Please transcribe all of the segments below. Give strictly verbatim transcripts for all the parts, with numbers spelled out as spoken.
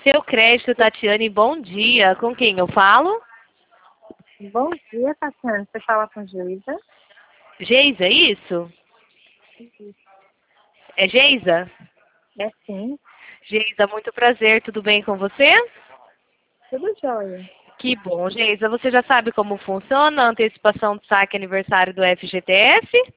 Seu crédito, Tatiane, bom dia. Com quem eu falo? Bom dia, Tatiana. Você fala com Geisa? Geisa, é isso? É Geisa? É sim. Geisa, muito prazer. Tudo bem com você? Tudo jóia. Que bom, Geisa. Você já sabe como funciona a antecipação do saque aniversário do F G T S?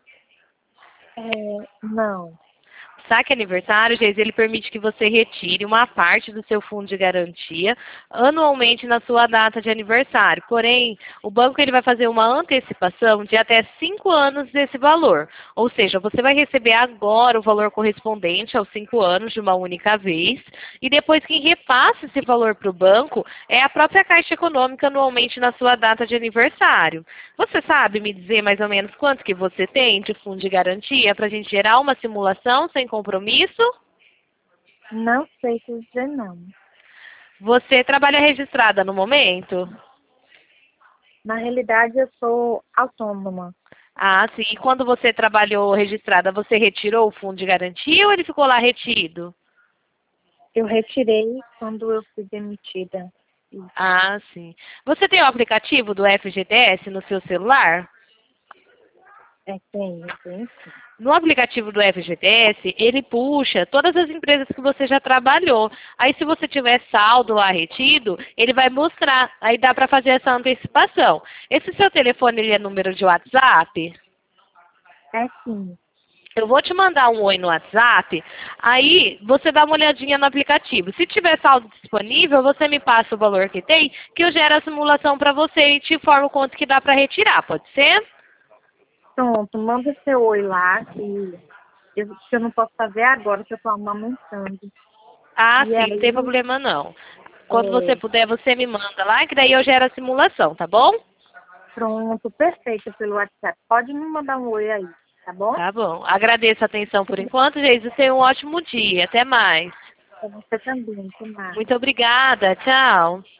É, não. O saque aniversário, Geisa, ele permite que você retire uma parte do seu fundo de garantia anualmente na sua data de aniversário. Porém, o banco ele vai fazer uma antecipação de até cinco anos desse valor. Ou seja, você vai receber agora o valor correspondente aos cinco anos de uma única vez. E depois quem repassa esse valor para o banco é a própria Caixa Econômica anualmente na sua data de aniversário. Você sabe me dizer mais ou menos quanto que você tem de fundo de garantia para a gente gerar uma simulação sem compromisso? Não sei te dizer não. Você trabalha registrada no momento? Na realidade, eu sou autônoma. Ah, sim. E quando você trabalhou registrada, você retirou o fundo de garantia ou ele ficou lá retido? Eu retirei quando eu fui demitida. Isso. Ah, sim. Você tem o aplicativo do F G T S no seu celular? É, tem, tem sim. No aplicativo do F G T S, ele puxa todas as empresas que você já trabalhou. Aí, se você tiver saldo lá retido, ele vai mostrar. Aí dá para fazer essa antecipação. Esse seu telefone, ele é número de WhatsApp? É sim. Eu vou te mandar um oi no WhatsApp, aí você dá uma olhadinha no aplicativo. Se tiver saldo disponível, você me passa o valor que tem, que eu gero a simulação para você e te informo quanto que dá para retirar, pode ser? Pronto, manda seu oi lá, que eu, que eu não posso fazer agora, que eu estou amamentando. Ah, E sim, não tem aí, problema não. Quando você é, puder, você me manda lá, que daí eu gero a simulação, tá bom? pronto, perfeito pelo WhatsApp. Pode me mandar um oi aí, tá bom? Tá bom. Agradeço a atenção por enquanto, Geise. Tenha um ótimo dia. Até mais. Pra você também, que mais? Muito obrigada. Tchau.